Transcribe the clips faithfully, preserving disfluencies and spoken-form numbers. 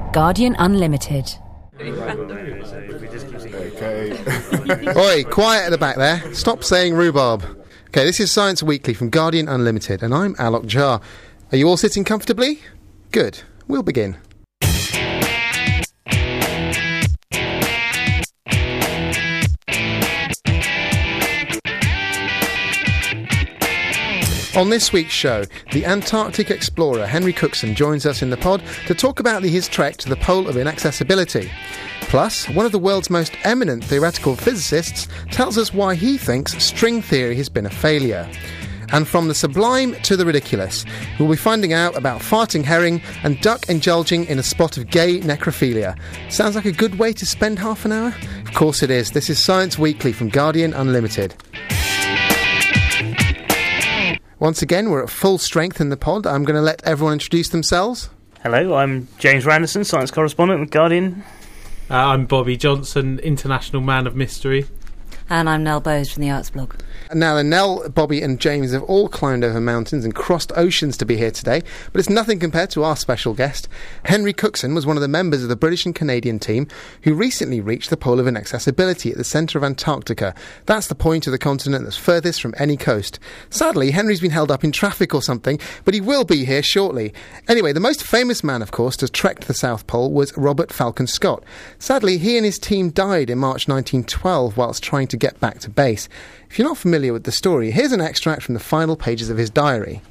Guardian Unlimited. Okay. Oi, quiet at the back there. Stop saying rhubarb. Okay, this is Science Weekly from Guardian Unlimited, and I'm Alok Jha. Are you all sitting comfortably? Good. We'll begin. On this week's show, the Antarctic explorer Henry Cookson joins us in the pod to talk about the, his trek to the pole of inaccessibility. Plus, one of the world's most eminent theoretical physicists tells us why he thinks string theory has been a failure. And from the sublime to the ridiculous, we'll be finding out about farting herring and duck indulging in a spot of gay necrophilia. Sounds like a good way to spend half an hour? Of course it is. This is Science Weekly from Guardian Unlimited. Once again, we're at full strength in the pod. I'm going to let everyone introduce themselves. Hello, I'm James Randerson, science correspondent with Guardian. Uh, I'm Bobby Johnson, international man of mystery. And I'm Nell Bowes from the Arts Blog. Now, then, Nell, Bobby and James have all climbed over mountains and crossed oceans to be here today, but it's nothing compared to our special guest. Henry Cookson was one of the members of the British and Canadian team who recently reached the pole of inaccessibility at the centre of Antarctica. That's the point of the continent that's furthest from any coast. Sadly, Henry's been held up in traffic or something, but he will be here shortly. Anyway, the most famous man, of course, to trek to the South Pole was Robert Falcon Scott. Sadly, he and his team died in March nineteen twelve whilst trying to get back to base. If you're not familiar with the story, here's an extract from the final pages of his diary.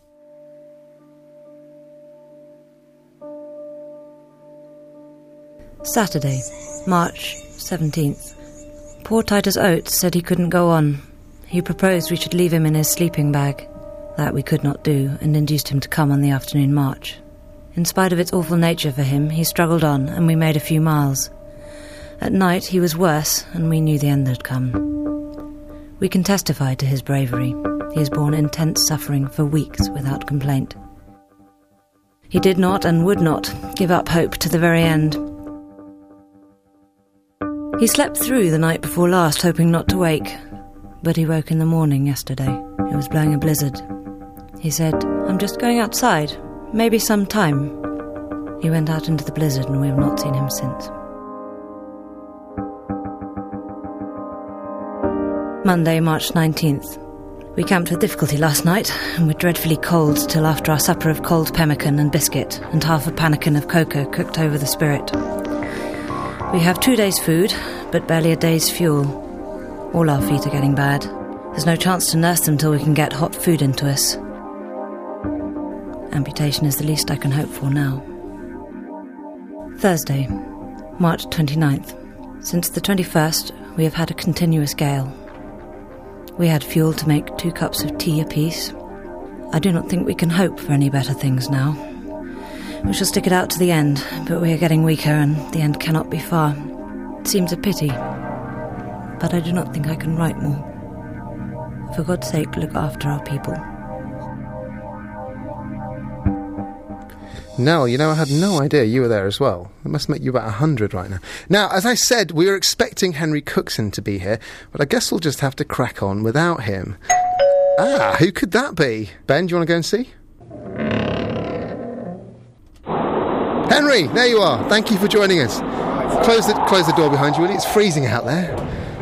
Saturday, March seventeenth. Poor Titus Oates said he couldn't go on. He proposed we should leave him in his sleeping bag. That we could not do, and induced him to come on the afternoon march. In spite of its awful nature for him, he struggled on, and we made a few miles. At night he was worse, and we knew the end had come. We can testify to his bravery. He has borne intense suffering for weeks without complaint. He did not and would not give up hope to the very end. He slept through the night before last, hoping not to wake, but he woke in the morning yesterday. It was blowing a blizzard. He said, "I'm just going outside, maybe some time." He went out into the blizzard and we have not seen him since. Monday, March nineteenth. We camped with difficulty last night and were dreadfully cold till after our supper of cold pemmican and biscuit and half a pannikin of cocoa cooked over the spirit. We have two days' food, but barely a day's fuel. All our feet are getting bad. There's no chance to nurse them till we can get hot food into us. Amputation is the least I can hope for now. Thursday, March twenty-ninth. Since the twenty-first, we have had a continuous gale. We had fuel to make two cups of tea apiece. I do not think we can hope for any better things now. We shall stick it out to the end, but we are getting weaker and the end cannot be far. It seems a pity, but I do not think I can write more. For God's sake, look after our people. Nell, you know, I had no idea you were there as well. It must make you about a hundred right now. Now, as I said, we were expecting Henry Cookson to be here, but I guess we'll just have to crack on without him. Ah, who could that be? Ben, do you want to go and see? Henry, there you are. Thank you for joining us. Close the, close the door behind you, will you? It's freezing out there.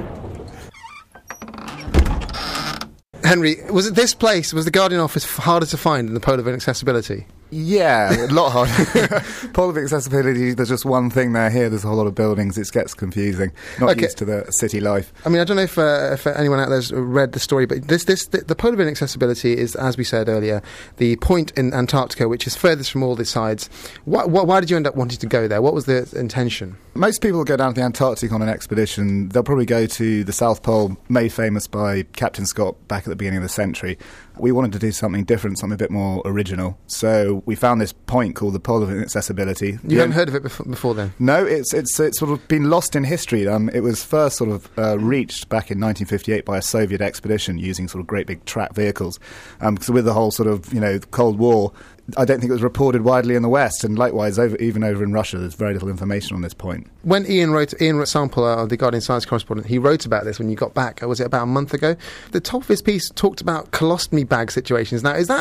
Henry, was it this place, was the Guardian office harder to find than the pole of inaccessibility? Yeah, a lot harder. Pole of accessibility, there's just one thing there. Here, there's a whole lot of buildings. It gets confusing. Not okay. Used to the city life. I mean, I don't know if, uh, if anyone out there's read the story, but this, this, the, the pole of inaccessibility is, as we said earlier, the point in Antarctica which is furthest from all the sides. Why, why, why did you end up wanting to go there? What was the intention? Most people go down to the Antarctic on an expedition. They'll probably go to the South Pole, made famous by Captain Scott back at the beginning of the century. We wanted to do something different, something a bit more original. So we found this point called the Pole of Inaccessibility. You yeah. haven't heard of it before, before then? No, it's it's it's sort of been lost in history. Um, it was first sort of uh, reached back in nineteen fifty-eight by a Soviet expedition using sort of great big track vehicles. Um, so with the whole sort of, you know, Cold War, I don't think it was reported widely in the West, and likewise, over, even over in Russia, there's very little information on this point. When Ian wrote, Ian Sample, uh, the Guardian science correspondent, he wrote about this when you got back, was it about a month ago? The top of his piece talked about colostomy bag situations. Now, is that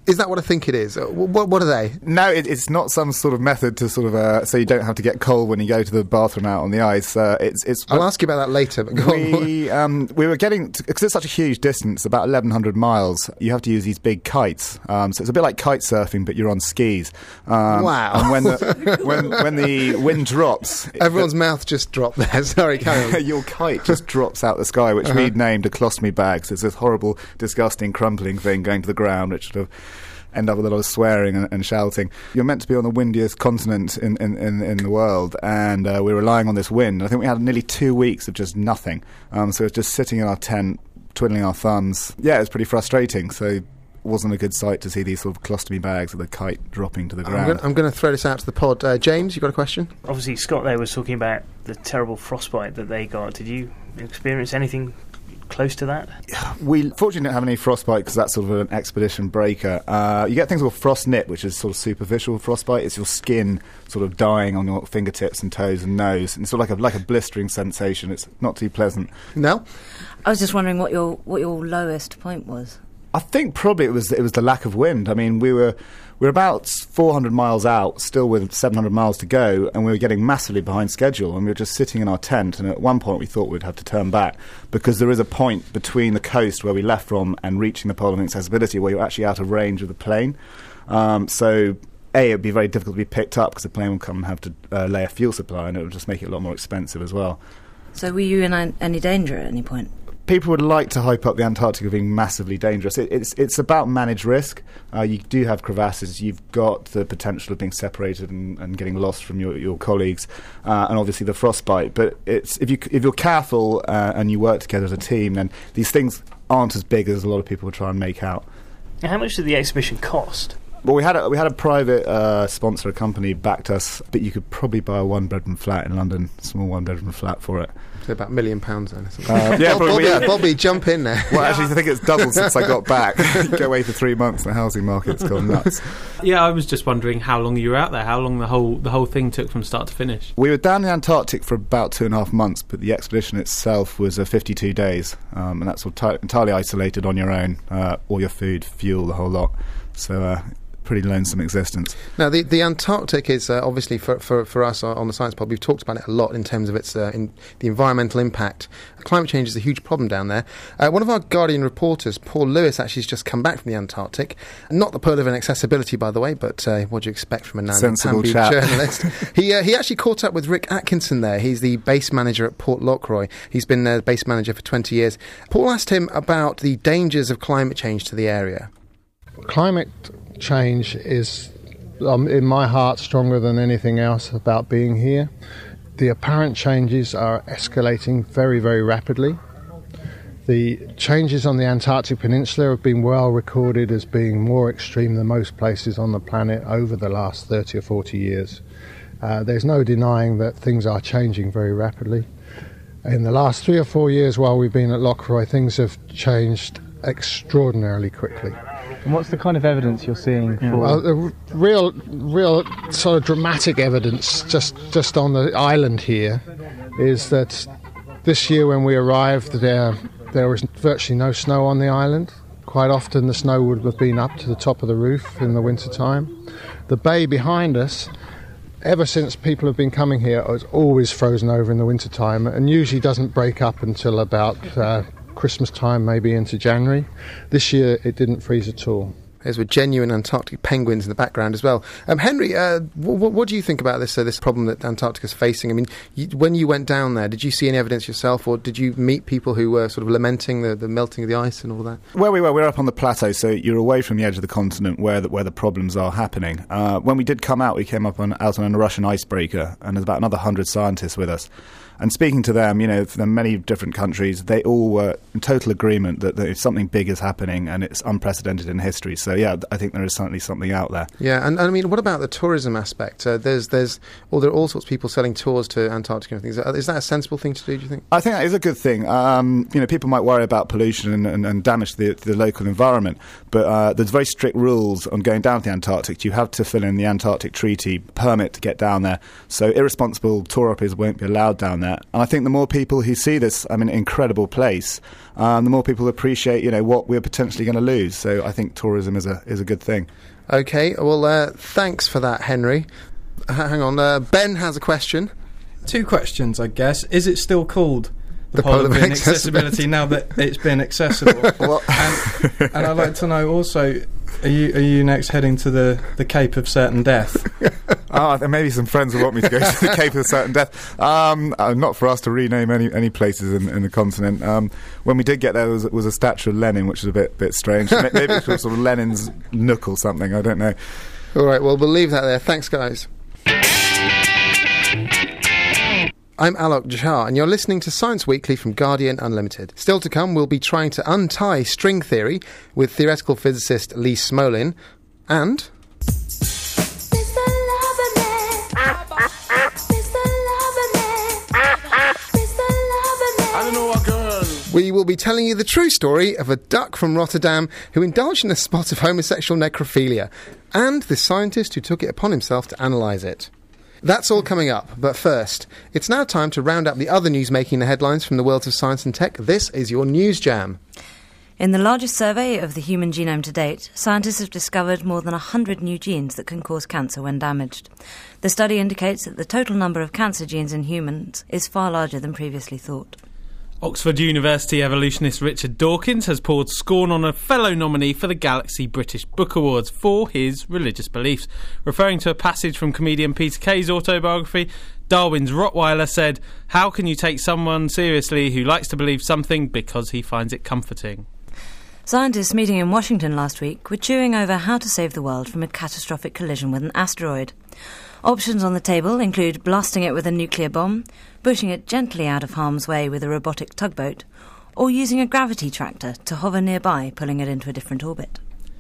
Is that what I think it is? What, what are they? No, it, it's not some sort of method to sort of uh, so you don't have to get cold when you go to the bathroom out on the ice. Uh, it's, it's. I'll ask you about that later. But go we um, we were getting because it's such a huge distance, about eleven hundred miles. You have to use these big kites, um, so it's a bit like kite surfing, but you're on skis. Um, wow! And when the when when the wind drops, everyone's the, mouth just dropped there. Sorry, carry on. Your kite just drops out the sky, which uh-huh. we'd named a colostomy bag. So it's this horrible, disgusting, crumpling thing going to the ground, which sort of end up with a lot of swearing and, and shouting. You're meant to be on the windiest continent in, in, in, in the world, and uh, we're relying on this wind. I think we had nearly two weeks of just nothing. Um, so it was just sitting in our tent, twiddling our thumbs. Yeah, it was pretty frustrating. So it wasn't a good sight to see these sort of colostomy bags with the kite dropping to the ground. I'm going to throw this out to the pod. Uh, James, you got a question? Obviously, Scott there was talking about the terrible frostbite that they got. Did you experience anything close to that? We fortunately didn't have any frostbite because that's sort of an expedition breaker. Uh, you get things called frost nip, which is sort of superficial frostbite. It's your skin sort of dying on your fingertips and toes and nose, and it's sort of like a like a blistering sensation. It's not too pleasant. No, I was just wondering what your what your lowest point was. I think probably it was it was the lack of wind. I mean, we were we were about four hundred miles out, still with seven hundred miles to go, and we were getting massively behind schedule. And we were just sitting in our tent. And at one point, we thought we'd have to turn back because there is a point between the coast where we left from and reaching the polar inaccessibility where you're actually out of range of the plane. Um, so, A, it would be very difficult to be picked up because the plane would come and have to uh, lay a fuel supply, and it would just make it a lot more expensive as well. So, were you in any danger at any point? People would like to hype up the Antarctica being massively dangerous. It, it's it's about managed risk. Uh, you do have crevasses. You've got the potential of being separated and, and getting lost from your, your colleagues, uh, and obviously the frostbite. But it's if you if you're careful uh, and you work together as a team, then these things aren't as big as a lot of people try and make out. And how much did the exhibition cost? Well, we had a, we had a private uh, sponsor, a company backed us, but you could probably buy a one-bedroom flat in London, small one-bedroom flat for it. So about a million pounds then. Uh, yeah, Bobby, yeah, Bobby, jump in there. Well, actually, I think it's doubled since I got back. Go away for three months, and the housing market's gone nuts. Yeah, I was just wondering how long you were out there, how long the whole the whole thing took from start to finish. We were down in the Antarctic for about two and a half months, but the expedition itself was uh, fifty-two days, um, and that's sort of t- entirely isolated on your own, uh, all your food, fuel, the whole lot. So. Uh, pretty lonesome existence. Now, the, the Antarctic is uh, obviously for, for, for us on the Science Pod, we've talked about it a lot in terms of its uh, in the environmental impact. Climate change is a huge problem down there. Uh, one of our Guardian reporters, Paul Lewis, actually has just come back from the Antarctic. Not the pearl of inaccessibility, by the way, but uh, what do you expect from a sensible journalist? he uh, he actually caught up with Rick Atkinson there. He's the base manager at Port Lockroy. He's been uh, base manager for twenty years. Paul asked him about the dangers of climate change to the area. Climate change is, um, in my heart, stronger than anything else about being here. The apparent changes are escalating very, very rapidly. The changes on the Antarctic Peninsula have been well recorded as being more extreme than most places on the planet over the last thirty or forty years. Uh, there's no denying that things are changing very rapidly. In the last three or four years while we've been at Lockroy, things have changed extraordinarily quickly. And what's the kind of evidence you're seeing for? Well, the real, real sort of dramatic evidence just, just on the island here is that this year when we arrived, there there was virtually no snow on the island. Quite often the snow would have been up to the top of the roof in the wintertime. The bay behind us, ever since people have been coming here, is always frozen over in the wintertime and usually doesn't break up until about Uh, Christmas time, maybe into January. This year it didn't freeze at all. There's with genuine Antarctic penguins in the background as well. Um, Henry, uh, w- w- what do you think about this uh, this problem that Antarctica's facing? I mean, you, when you went down there, did you see any evidence yourself, or did you meet people who were sort of lamenting the, the melting of the ice and all that? Where we were, we were up on the plateau, so you're away from the edge of the continent where the, where the problems are happening. Uh, when we did come out, we came up on, out on a Russian icebreaker, and there's about another hundred scientists with us. And speaking to them, you know, from many different countries, they all were in total agreement that, that something big is happening and it's unprecedented in history. So, yeah, I think there is certainly something out there. Yeah, and, and I mean, what about the tourism aspect? Uh, there's, there's, well, there are all sorts of people selling tours to Antarctica and things. Is that a sensible thing to do, do you think? I think that is a good thing. Um, you know, people might worry about pollution and, and, and damage to the, to the local environment, but uh, there's very strict rules on going down to the Antarctic. You have to fill in the Antarctic Treaty permit to get down there. So irresponsible tour operators won't be allowed down there. And I think the more people who see this, I mean, incredible place, um, the more people appreciate, you know, what we're potentially going to lose. So I think tourism is a is a good thing. Okay, well, uh, thanks for that, Henry. H- hang on, uh, Ben has a question. Two questions, I guess. Is it still called the, The Pole Pole of of Inaccessibility Accessibility now that it's been accessible? Well, and, and I'd like to know also, are you are you next heading to the, the Cape of Certain Death? Ah, there may be some friends who want me to go to the Cape of Certain Death. Um, uh, not for us to rename any any places in, in the continent. Um, when we did get there, there was, was a statue of Lenin, which was a bit bit strange. Ma- Maybe it was sort of Lenin's nook or something. I don't know. All right, well, we'll leave that there. Thanks, guys. I'm Alok Jha, and you're listening to Science Weekly from Guardian Unlimited. Still to come, we'll be trying to untie string theory with theoretical physicist Lee Smolin, and... we will be telling you the true story of a duck from Rotterdam who indulged in a spot of homosexual necrophilia, and the scientist who took it upon himself to analyse it. That's all coming up, but first, it's now time to round up the other news making the headlines from the worlds of science and tech. This is your News Jam. In the largest survey of the human genome to date, scientists have discovered more than one hundred new genes that can cause cancer when damaged. The study indicates that the total number of cancer genes in humans is far larger than previously thought. Oxford University evolutionist Richard Dawkins has poured scorn on a fellow nominee for the Galaxy British Book Awards for his religious beliefs. Referring to a passage from comedian Peter Kay's autobiography, Darwin's Rottweiler said, "How can you take someone seriously who likes to believe something because he finds it comforting?" Scientists meeting in Washington last week were chewing over how to save the world from a catastrophic collision with an asteroid. Options on the table include blasting it with a nuclear bomb, pushing it gently out of harm's way with a robotic tugboat, or using a gravity tractor to hover nearby, pulling it into a different orbit.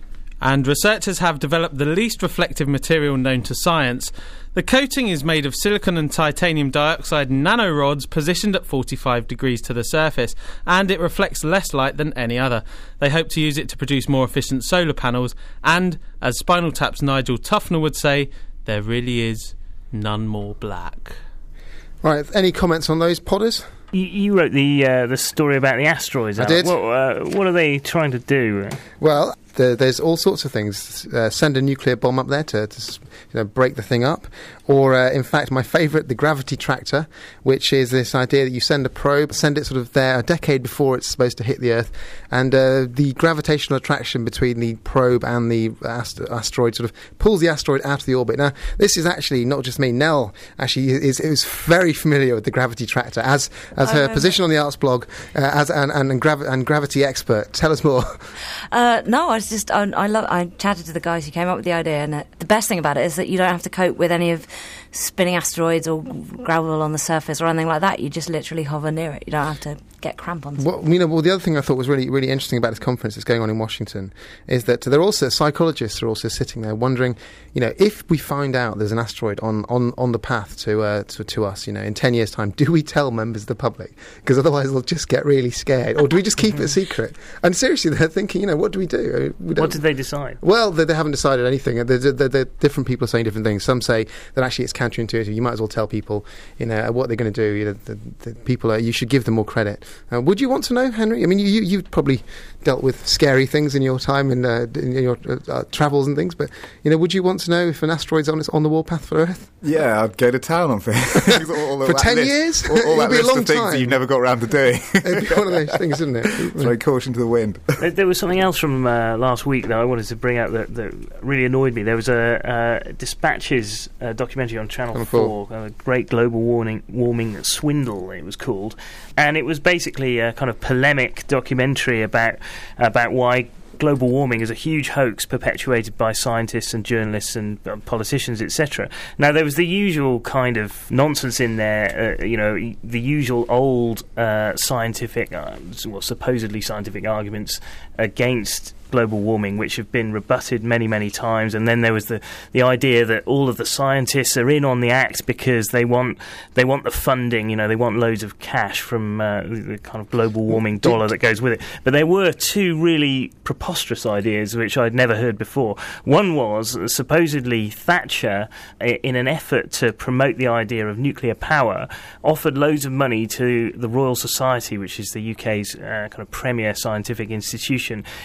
And researchers have developed the least reflective material known to science. The coating is made of silicon and titanium dioxide nanorods positioned at forty-five degrees to the surface, and it reflects less light than any other. They hope to use it to produce more efficient solar panels, and, as Spinal Tap's Nigel Tufnell would say, there really is none more black. Right, any comments on those, Podders? You, you wrote the uh, the story about the asteroids. I Al. did. What, uh, what are they trying to do? Well, the, there's all sorts of things. Uh, send a nuclear bomb up there to, to you know, break the thing up. Or, uh, in fact, my favourite, the gravity tractor, which is this idea that you send a probe, send it sort of there a decade before it's supposed to hit the Earth, and uh, the gravitational attraction between the probe and the ast- asteroid sort of pulls the asteroid out of the orbit. Now, this is actually not just me. Nell actually is, is very familiar with the gravity tractor, as as her position on the Arts blog, uh, as an and, and, gravi- and gravity expert. Tell us more. Uh, no, I was just I, I love. I chatted to the guys who came up with the idea, and uh, the best thing about it is that you don't have to cope with any of spinning asteroids or gravel on the surface or anything like that. You just literally hover near it. You don't have to get crampons. Well, you know, well, the other thing I thought was really, really interesting about this conference that's going on in Washington is that there are also psychologists are also sitting there wondering, you know, if we find out there's an asteroid on, on, on the path to, uh, to to us, you know, in ten years' time, do we tell members of the public? Because otherwise they'll just get really scared. Or do we just keep it a secret? And seriously, they're thinking, you know, what do we do? We What did they decide? Well, they, they haven't decided anything. The, the, the, the different people are saying different things. Some say that actually it's counterintuitive. You might as well tell people, you know, what they're going to do. You know, the, the people are, you should give them more credit. Uh, would you want to know, Henry? I mean, you, you, you've probably dealt with scary things in your time in, uh, in your uh, uh, travels and things, but, you know, would you want to know if an asteroid's on its on the warpath for Earth? Yeah, I'd go to town on things. all, all For that ten list, years? All, all It'd that be a list long of things time. that you've never got around to doing. It'd be one of those things, isn't it? Throw caution to the wind. There, there was something else from uh, last week that I wanted to bring out that, that really annoyed me. There was a uh, Dispatches uh, documentary on Channel four, a great global warming, warming swindle, it was called, and it was basically a kind of polemic documentary about about why global warming is a huge hoax perpetuated by scientists and journalists and uh, politicians, et cetera. Now, there was the usual kind of nonsense in there, uh, you know, the usual old uh, scientific, uh, well, supposedly scientific arguments against global warming, which have been rebutted many, many times. And then there was the, the idea that all of the scientists are in on the act because they want they want the funding, you know, they want loads of cash from uh, the kind of global warming dollar that goes with it. But there were two really preposterous ideas which I'd never heard before. One was uh, supposedly Thatcher, in an effort to promote the idea of nuclear power, offered loads of money to the Royal Society, which is the U K's uh, kind of premier scientific institution, in order to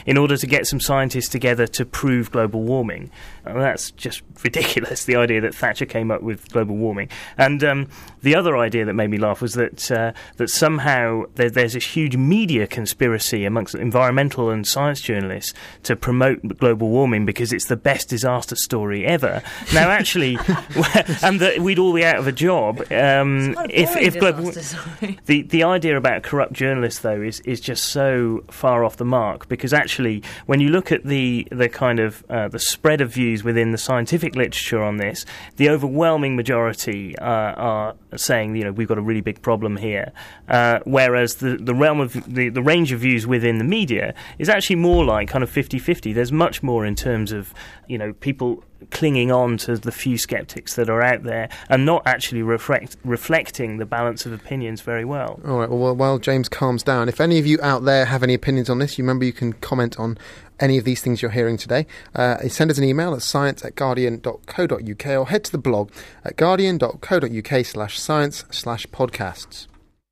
get some scientists together to prove global warming. And that's just ridiculous, the idea that Thatcher came up with global warming. And um, the other idea that made me laugh was that uh, that somehow there, there's this huge media conspiracy amongst environmental and science journalists to promote global warming because it's the best disaster story ever. Now, actually, and that we'd all be out of a job um, if, if global. The the idea about corrupt journalists, though, is is just so far off the mark, because actually, when you look at the the kind of uh, the spread of views within the scientific literature on this, the overwhelming majority uh, are saying, you know, we've got a really big problem here, uh, whereas the the realm of the, the range of views within the media is actually more like kind of fifty-fifty. There's much more in terms of, you know, people clinging on to the few skeptics that are out there and not actually reflect, reflecting the balance of opinions very well. All right, well, while James calms down, if any of you out there have any opinions on this, you remember you can comment on any of these things you're hearing today. Uh, send us an email at science at guardian dot co dot uk or head to the blog at guardian dot co dot uk slash science slash podcasts.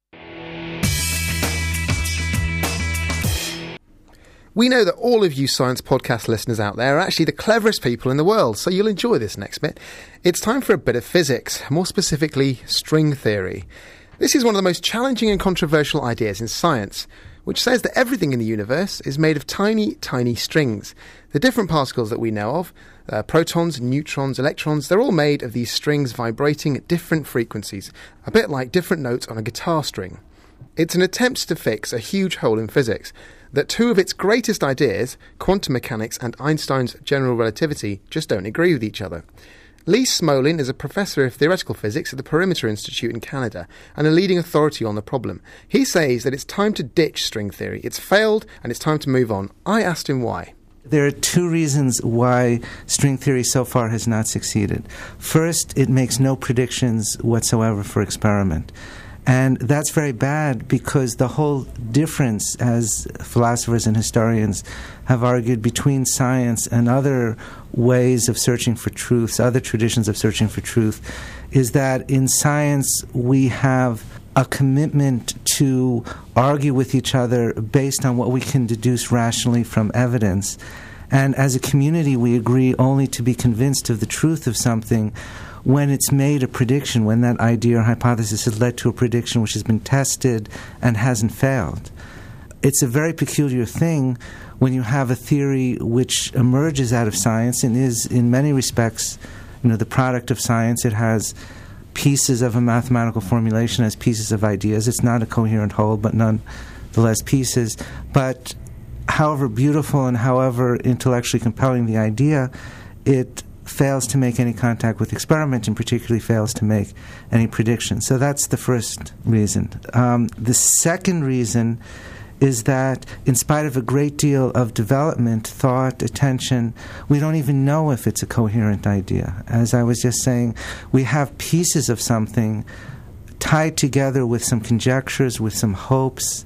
We know that all of you science podcast listeners out there are actually the cleverest people in the world, so you'll enjoy this next bit. It's time for a bit of physics, more specifically string theory. This is one of the most challenging and controversial ideas in science, which says that everything in the universe is made of tiny, tiny strings. The different particles that we know of, uh, protons, neutrons, electrons, they're all made of these strings vibrating at different frequencies, a bit like different notes on a guitar string. It's an attempt to fix a huge hole in physics, that two of its greatest ideas, quantum mechanics and Einstein's general relativity, just don't agree with each other. Lee Smolin is a professor of theoretical physics at the Perimeter Institute in Canada and a leading authority on the problem. He says that it's time to ditch string theory. It's failed and it's time to move on. I asked him why. There are two reasons why string theory so far has not succeeded. First, it makes no predictions whatsoever for experiment. And that's very bad because the whole difference, as philosophers and historians have argued, between science and other ways of searching for truths, other traditions of searching for truth, is that in science we have a commitment to argue with each other based on what we can deduce rationally from evidence. And as a community, we agree only to be convinced of the truth of something when it's made a prediction, when that idea or hypothesis has led to a prediction which has been tested and hasn't failed. It's a very peculiar thing when you have a theory which emerges out of science and is, in many respects, you know, the product of science. It has pieces of a mathematical formulation, has pieces of ideas. It's not a coherent whole, but nonetheless pieces. But however beautiful and however intellectually compelling the idea, it fails to make any contact with experiment, and particularly fails to make any prediction. So that's the first reason. Um, the second reason is that in spite of a great deal of development, thought, attention, we don't even know if it's a coherent idea. As I was just saying, we have pieces of something tied together with some conjectures, with some hopes,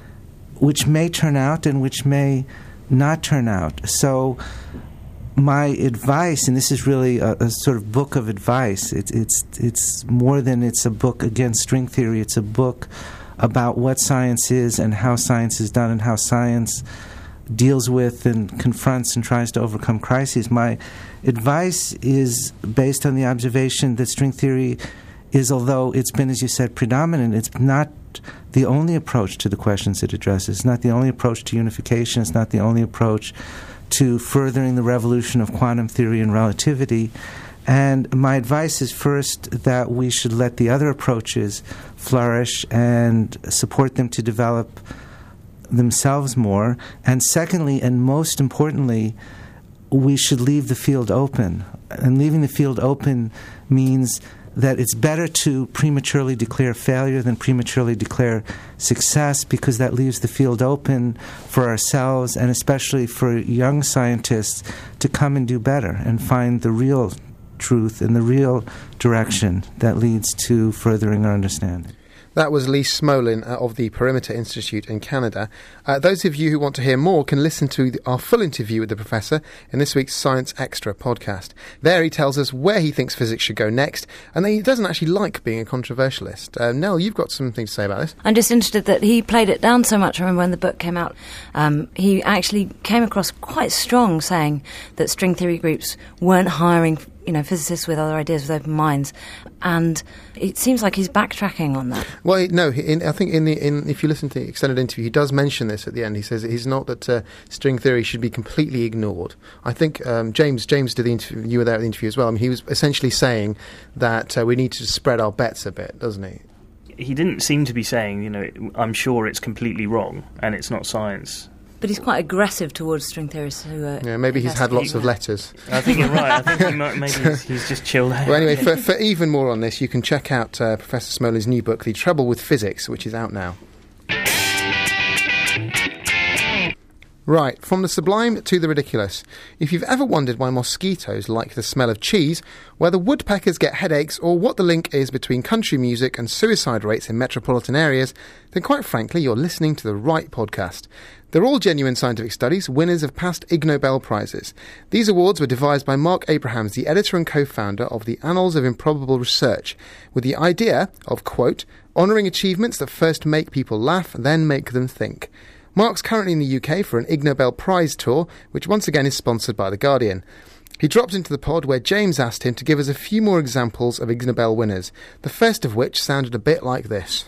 which may turn out and which may not turn out. So my advice, and this is really a, a sort of book of advice, it's it's it's more than it's a book against string theory. It's a book about what science is and how science is done and how science deals with and confronts and tries to overcome crises. My advice is based on the observation that string theory is, although it's been, as you said, predominant, it's not the only approach to the questions it addresses. It's not the only approach to unification. It's not the only approach to furthering the revolution of quantum theory and relativity. And my advice is first that we should let the other approaches flourish and support them to develop themselves more. And secondly, and most importantly, we should leave the field open. And leaving the field open means that it's better to prematurely declare failure than prematurely declare success, because that leaves the field open for ourselves and especially for young scientists to come and do better and find the real truth and the real direction that leads to furthering our understanding. That was Lee Smolin uh, of the Perimeter Institute in Canada. Uh, those of you who want to hear more can listen to the, our full interview with the professor in this week's Science Extra podcast. There he tells us where he thinks physics should go next, and that he doesn't actually like being a controversialist. Uh, Nell, you've got something to say about this. I'm just interested that he played it down so much. I remember when the book came out, um, he actually came across quite strong saying that string theory groups weren't hiring you know, physicists with other ideas, with open minds, and it seems like he's backtracking on that. Well, no, in, I think in the in if you listen to the extended interview, he does mention this at the end. He says he's not that uh, string theory should be completely ignored. I think um, James James did the interview. You were there at the interview as well. I mean, he was essentially saying that uh, we need to spread our bets a bit, doesn't he? He didn't seem to be saying, you know, I'm sure it's completely wrong and it's not science. But he's quite aggressive towards string theorists who are... Yeah, maybe he's had lots of letters. I think you're right. I think he might, maybe he's, he's just chilled out. Well, anyway, for, for even more on this, you can check out uh, Professor Smolin's new book, The Trouble with Physics, which is out now. Right, from the sublime to the ridiculous. If you've ever wondered why mosquitoes like the smell of cheese, whether woodpeckers get headaches, or what the link is between country music and suicide rates in metropolitan areas, then quite frankly, you're listening to the right podcast. They're all genuine scientific studies, winners of past Ig Nobel Prizes. These awards were devised by Mark Abrahams, the editor and co-founder of the Annals of Improbable Research, with the idea of, quote, honouring achievements that first make people laugh, then make them think. Mark's currently in the U K for an Ig Nobel Prize tour, which once again is sponsored by The Guardian. He dropped into the pod where James asked him to give us a few more examples of Ig Nobel winners, the first of which sounded a bit like this.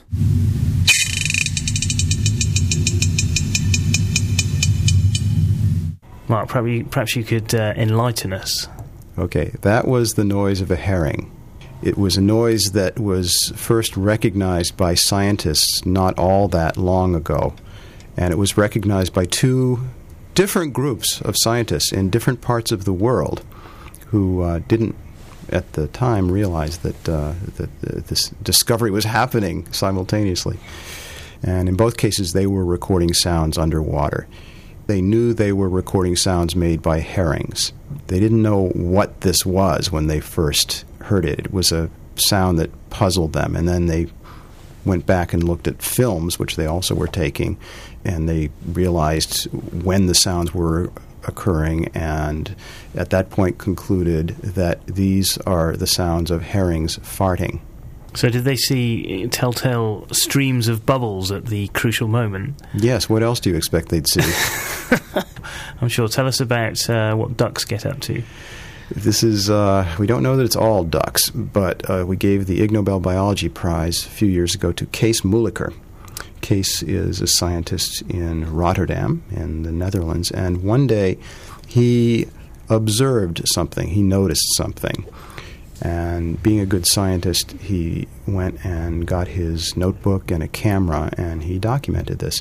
Mark, perhaps you, perhaps you could uh, enlighten us. Okay, that was the noise of a herring. It was a noise that was first recognized by scientists not all that long ago. And it was recognized by two different groups of scientists in different parts of the world who uh, didn't, at the time, realize that, uh, that uh, this discovery was happening simultaneously. And in both cases, they were recording sounds underwater. They knew they were recording sounds made by herrings. They didn't know what this was when they first heard it. It was a sound that puzzled them, and then they went back and looked at films, which they also were taking, and they realized when the sounds were occurring, and at that point concluded that these are the sounds of herrings farting. So did they see telltale streams of bubbles at the crucial moment? Yes, what else do you expect they'd see? I'm sure. Tell us about uh, what ducks get up to. This is, uh, we don't know that it's all ducks, but uh, we gave the Ig Nobel Biology Prize a few years ago to Kees Moeilijker. Kees is a scientist in Rotterdam, in the Netherlands, and one day he observed something, he noticed something. And being a good scientist, he went and got his notebook and a camera, and he documented this.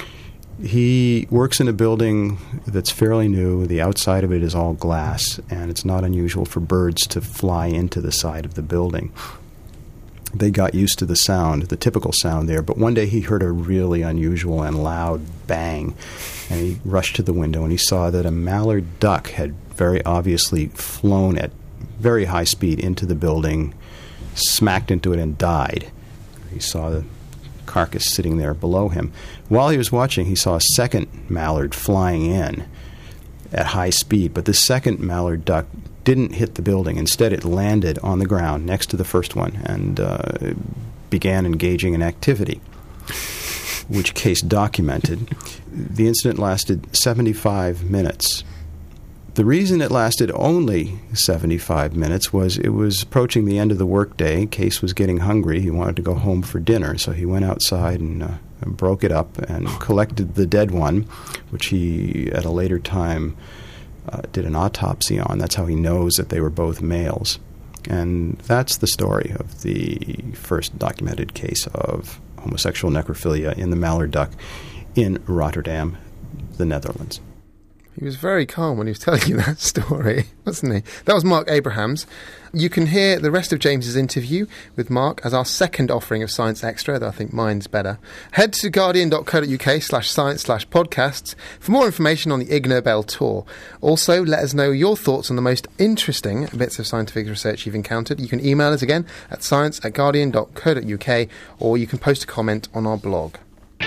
He works in a building that's fairly new. The outside of it is all glass, and it's not unusual for birds to fly into the side of the building. They got used to the sound, the typical sound there, but one day he heard a really unusual and loud bang, and he rushed to the window, and he saw that a mallard duck had very obviously flown at very high speed into the building, smacked into it, and died. He saw the carcass sitting there below him. While he was watching, he saw a second mallard flying in at high speed, but the second mallard duck didn't hit the building. Instead, it landed on the ground next to the first one and uh, began engaging in activity, which Kees documented. The incident lasted seventy-five minutes. The reason it lasted only seventy-five minutes was it was approaching the end of the workday. Kees was getting hungry. He wanted to go home for dinner, so he went outside and uh, broke it up and collected the dead one, which he, at a later time, uh, did an autopsy on. That's how he knows that they were both males. And that's the story of the first documented case of homosexual necrophilia in the mallard duck in Rotterdam, the Netherlands. He was very calm when he was telling you that story, wasn't he? That was Mark Abrahams. You can hear the rest of James's interview with Mark as our second offering of Science Extra, though I think mine's better. Head to guardian.co.uk slash science slash podcasts for more information on the Ig Nobel tour. Also, let us know your thoughts on the most interesting bits of scientific research you've encountered. You can email us again at science at guardian.co.uk, or you can post a comment on our blog.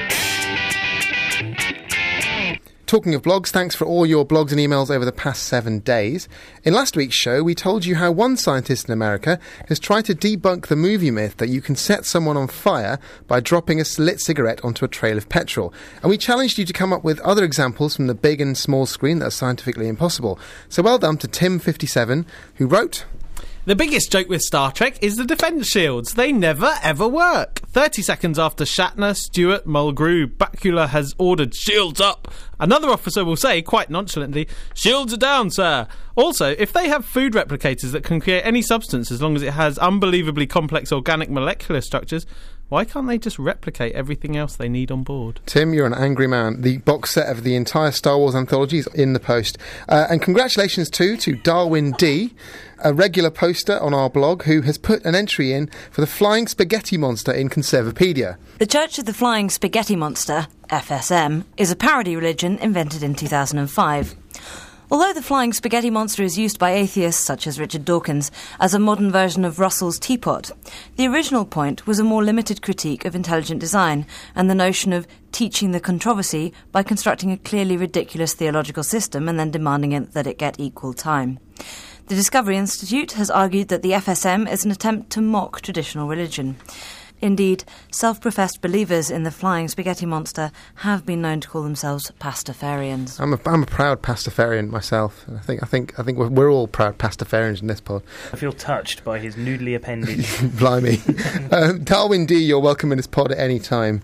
Talking of blogs, thanks for all your blogs and emails over the past seven days. In last week's show, we told you how one scientist in America has tried to debunk the movie myth that you can set someone on fire by dropping a lit cigarette onto a trail of petrol. And we challenged you to come up with other examples from the big and small screen that are scientifically impossible. So well done to Tim fifty-seven, who wrote... The biggest joke with Star Trek is the defence shields. They never, ever work. thirty seconds after Shatner, Stewart, Mulgrew, Bakula has ordered shields up, another officer will say, quite nonchalantly, shields are down, sir. Also, if they have food replicators that can create any substance as long as it has unbelievably complex organic molecular structures, why can't they just replicate everything else they need on board? Tim, you're an angry man. The box set of the entire Star Wars anthology is in the post. Uh, and congratulations, too, to Darwin D., a regular poster on our blog, who has put an entry in for the Flying Spaghetti Monster in Conservapedia. The Church of the Flying Spaghetti Monster, F S M, is a parody religion invented in two thousand five. Although the Flying Spaghetti Monster is used by atheists such as Richard Dawkins as a modern version of Russell's teapot, the original point was a more limited critique of intelligent design and the notion of teaching the controversy by constructing a clearly ridiculous theological system and then demanding it that it get equal time. The Discovery Institute has argued that the F S M is an attempt to mock traditional religion. Indeed, self-professed believers in the Flying Spaghetti Monster have been known to call themselves pastafarians. I'm a, I'm a proud pastafarian myself. I think I think I think we're, we're all proud pastafarians in this pod. I feel touched by his noodly appendage. Blimey. uh, Darwin D, you're welcome in this pod at any time.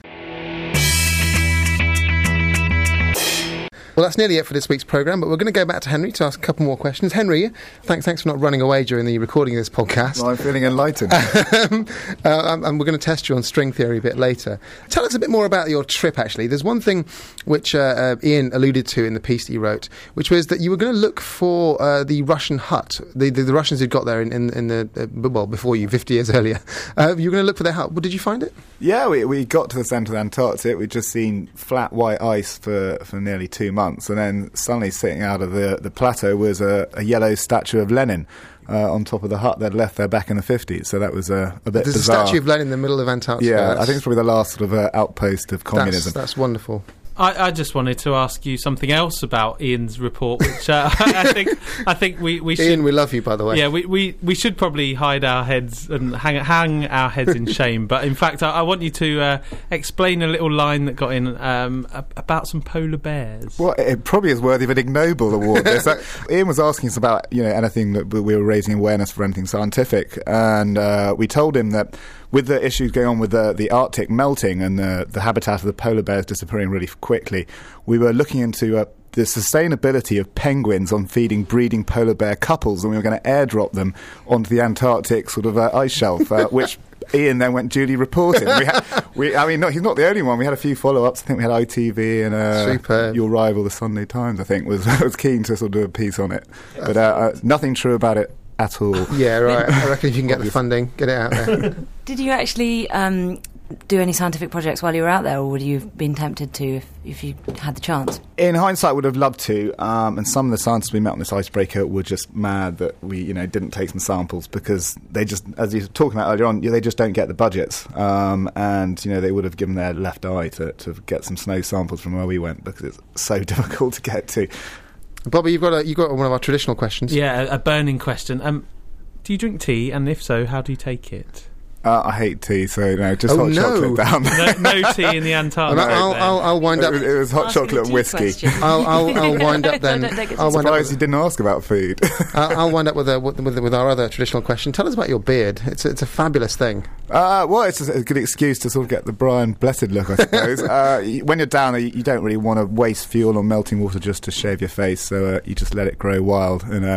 Well, that's nearly it for this week's programme, but we're going to go back to Henry to ask a couple more questions. Henry, thanks thanks for not running away during the recording of this podcast. Well, I'm feeling enlightened. um, uh, and we're going to test you on string theory a bit later. Tell us a bit more about your trip, actually. There's one thing which uh, uh, Ian alluded to in the piece that you wrote, which was that you were going to look for uh, the Russian hut, the, the, the Russians who'd got there in, in, in the, uh, well, before you, fifty years earlier. Uh, you were going to look for their hut. Well, did you find it? Yeah, we, we got to the centre of Antarctic. We'd just seen flat white ice for, for nearly two months. And then suddenly sitting out of the, the plateau was a, a yellow statue of Lenin uh, on top of the hut they'd left there back in the fifties. So that was uh, a bit There's bizarre. There's a statue of Lenin in the middle of Antarctica. Yeah, that's, I think it's probably the last sort of uh, outpost of communism. That's, that's wonderful. I, I just wanted to ask you something else about Ian's report, which uh, I think I think we, we should... Ian, we love you, by the way. Yeah, we, we, we should probably hide our heads and hang hang our heads in shame. But in fact, I, I want you to uh, explain a little line that got in um, about some polar bears. Well, it probably is worthy of an Ig Nobel award. This. uh, Ian was asking us about, you know, anything that we were raising awareness for, anything scientific, and uh, we told him that with the issues going on with the, the Arctic melting and the, the habitat of the polar bears disappearing really quickly, we were looking into uh, the sustainability of penguins on feeding breeding polar bear couples, and we were going to airdrop them onto the Antarctic sort of uh, ice shelf, uh, which Ian then went duly reporting. We had, we, I mean, not, he's not the only one. We had a few follow-ups. I think we had I T V and uh, your rival, the Sunday Times, I think, was, was keen to sort of do a piece on it. But uh, uh, nothing true about it at all. Yeah, right. I reckon if you can get the funding, get it out there. Did you actually um, do any scientific projects while you were out there, or would you have been tempted to if, if you had the chance? In hindsight, would have loved to, um, and some of the scientists we met on this icebreaker were just mad that we, you know, didn't take some samples, because they just, as you were talking about earlier on, they just don't get the budgets, um, and you know they would have given their left eye to, to get some snow samples from where we went, because it's so difficult to get to. Bobby, you've got a, you've got one of our traditional questions. Yeah, a, a burning question. Um, do you drink tea, and if so, how do you take it? Uh, I hate tea, so no, just oh, hot no. chocolate down. no, no tea in the Antarctic. I'll, I'll, I'll wind up. It was, it was hot Asking chocolate and whiskey. I'll, I'll, I'll wind up then. I'm surprised you didn't ask about food. I'll, I'll wind up with, a, with, with our other traditional question. Tell us about your beard. It's a, it's a fabulous thing. Uh, well, it's a good excuse to sort of get the Brian Blessed look, I suppose. uh, when you're down there, you don't really want to waste fuel on melting water just to shave your face, so uh, you just let it grow wild and. Uh,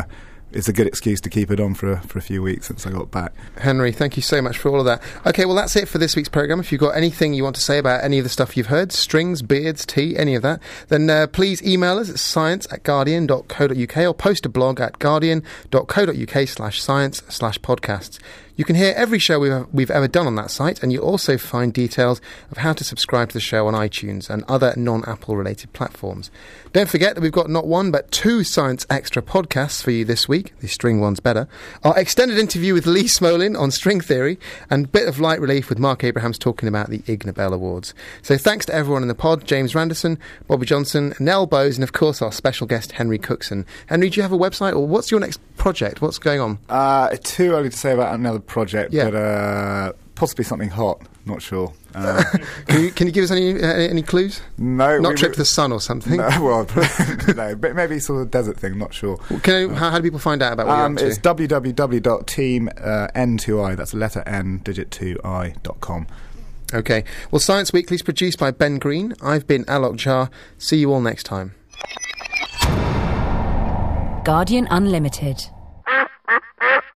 it's a good excuse to keep it on for a, for a few weeks since I got back. Henry, thank you so much for all of that. Okay, well, that's it for this week's programme. If you've got anything you want to say about any of the stuff you've heard, strings, beards, tea, any of that, then uh, please email us at science at guardian dot co dot uk or post a blog at guardian dot co dot uk slash science slash podcasts. You can hear every show we've, we've ever done on that site, and you'll also find details of how to subscribe to the show on iTunes and other non-Apple related platforms. Don't forget that we've got not one but two Science Extra podcasts for you this week. The string one's better. Our extended interview with Lee Smolin on string theory, and a bit of light relief with Mark Abrahams talking about the Ig Nobel Awards. So thanks to everyone in the pod, James Randerson, Bobby Johnson, Nell Bowes, and of course our special guest Henry Cookson. Henry, do you have a website, or what's your next project? What's going on? Uh, too early to say about another project, yeah. but uh, possibly something hot. Not sure. Uh, can, you, can you give us any uh, any clues? No. Not we, trip we, to the sun or something? No, well, no, but maybe sort of desert thing, not sure. Well, can I, how, how do people find out about what um, you're up to? It's w w w dot team N two I, that's letter N, digit two I dot com. Okay. Well, Science Weekly is produced by Ben Green. I've been Alok Jha. See you all next time. Guardian Unlimited.